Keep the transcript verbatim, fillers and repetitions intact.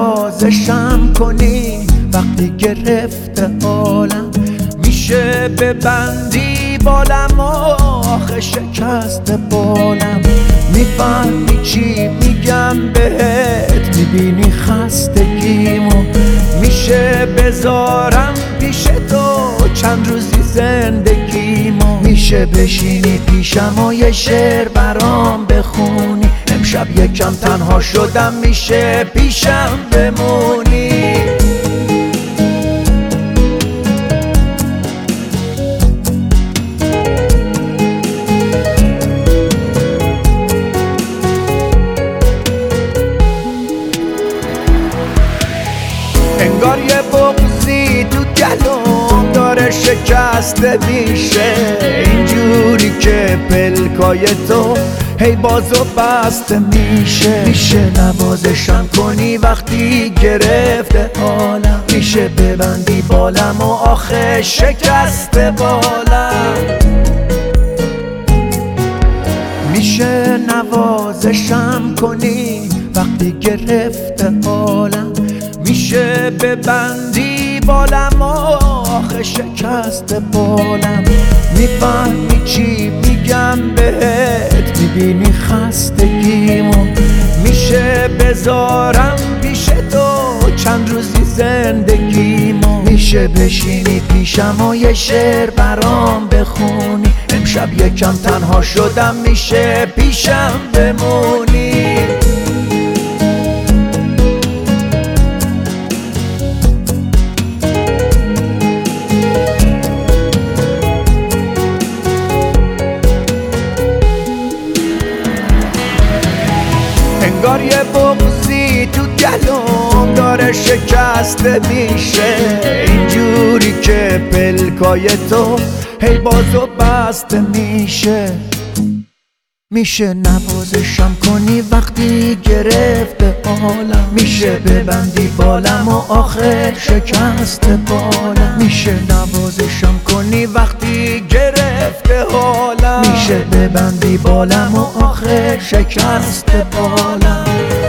نوازشم کنی وقتی گرفته حالم، میشه ببندی بالم و آخه شکست بالم. میفهمی چی میگم بهت، میبینی خستگیمو، میشه بذارم پیش تو چند روزی زندگیمو. میشه بشینی پیشم و یه شعر برام بخونی، امشب یکم تنها شدم میشه پیشم بمونی. انگار یه بغضی تو گلوم داره شکسته میشه، اینجوری که پلکای تو هی باز و بسته میشه. میشه نوازشم کنی وقتی گرفته حالم، میشه ببندی بالم و آخه شکسته بالم. میشه نوازشم کنی وقتی گرفته حالم، میشه ببندی بالم و آخه شکست بالم. میفهمی چی میگم بهت، میبینی خستگیمو، میشه بذارم پیش تو چند روزی زندگیمو. میشه بشینی پیشم و یه شعر برام بخونی، امشب یکم تنها شدم میشه پیشم بمونی. انگار یه بغضی تو گلوم داره شکسته میشه، اینجوری که پلکای تو هی باز و بسته میشه. میشه نوازشم کنی وقتی گرفته حالم، میشه ببندی بالم و آخر شکست بالم. میشه نوازشم کنی وقتی گرفته حالم، میشه ببندی بالم و آخر شکست بالم.